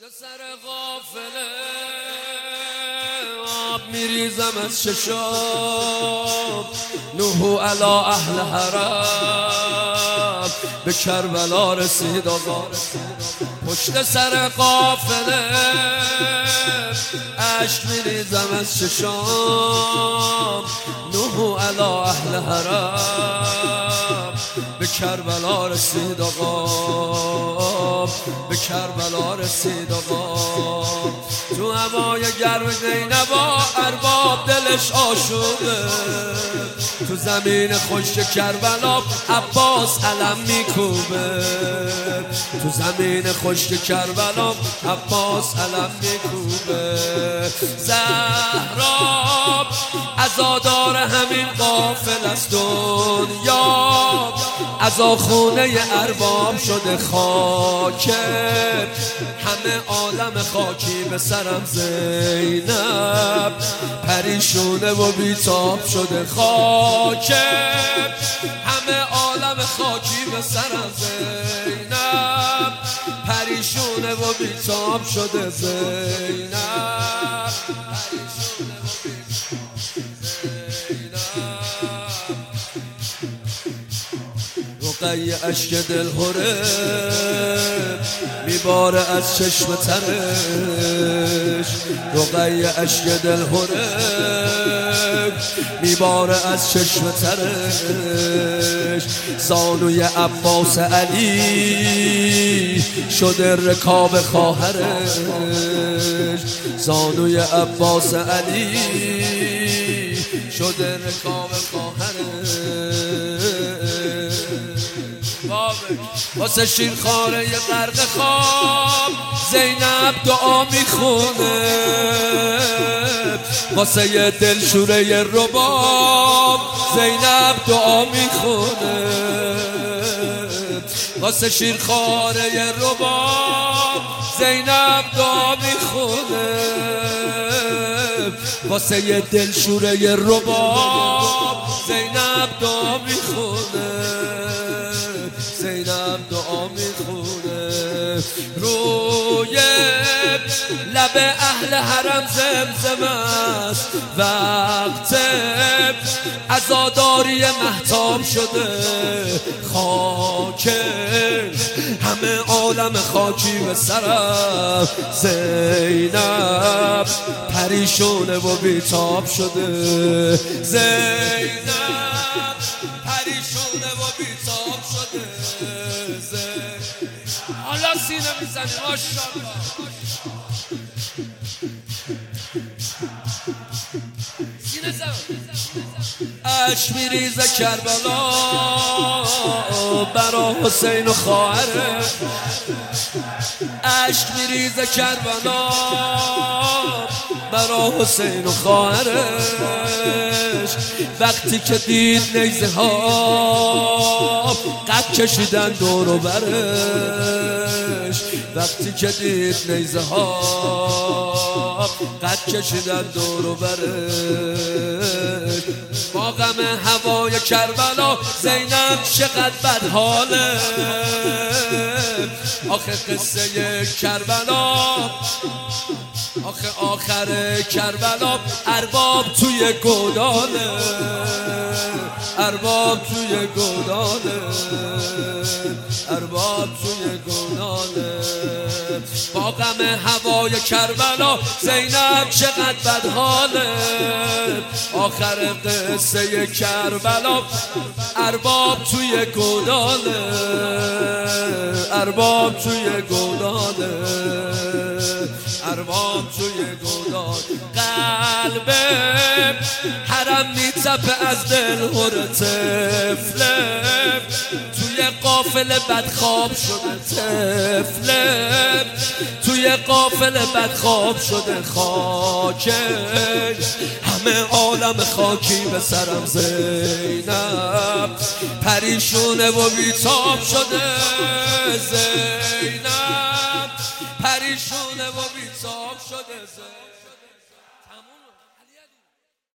سر غافله آب میریزم از چشام، نوح علی اهل حرم به کربلا رسید آقا. پشت سر قافله اشک میریزم از چشام، نوح علی اهل حرم به کربلا رسید آقا، به کربلا رسید آقا. تو هوای گرم زینبا ارباب دلش آشوبه، تو زمین خشک کربلا عباس علم میکوبه، تو زمین خشک کربلا عباس علم میکوبه. زهرا عزادار همین قافله است، دنیا عزاخونه ارباب شده خاک، همه عالم خاکی به سرم زینب پریشونه و بیتاب شده خاک، همه عالم خاکی به سرم زینب پریشونه و بیتاب شده زینب پریشونه و رقیه اشک دلهوره میباره از چشم ترش، رقیه اشک دلهوره میباره از چشم ترش. زانوی عباس علی شده رکاب خواهرش، زانوی عباس علی شده رکاب خواهرش. واسه شیرخواره یه غرق خواب زینب دعا میخونه، واسه یه دلشوره یه رباب زینب دعا میخونه، واسه شیرخواره یه رباب زینب دعا میخونه، واسه یه دلشوره یه رباب زینب دعا میخونه، زینب دعا میخونه. روی لب اهل حرم زمزم است، وقت عزاداری مهتاب شده خاک، همه عالم خاکی به سرم زینب پریشونه و بیتاب شده، زینب پریشونه و بیتاب شده. حالا سینه میزنی ماشاءالله. سینه زن اشک میریزه کربلا برا حسین و خواهرش، اشک میریزه کربلا برا حسین و خواهرش. وقتی که دید نیزه ها قد کشیدن دور و برش، وقتی که دید نیزه ها قد کشیدن دور و برش. با غم هوای کربلا زینب چقدر بدحاله، آخه قصه کربلا آخه آخر کربلا ارباب توی گوداله، ارباب توی گوداله، ارباب توی گوداله. با غم هوای کربلا زینب چقدر بدحاله، آخر قصه کربلا ارباب توی گوداله، ارباب توی گوداله، ارباب توی گودال. قلب حرم میتپه از دلهوره طفله، توی قافله بدخواب شده طفله، توی قافله بدخواب شده خاک، همه عالم خاکی به سرم زینب پریشونه و بیتاب شده، زینب پریشونه و بیتاب شده.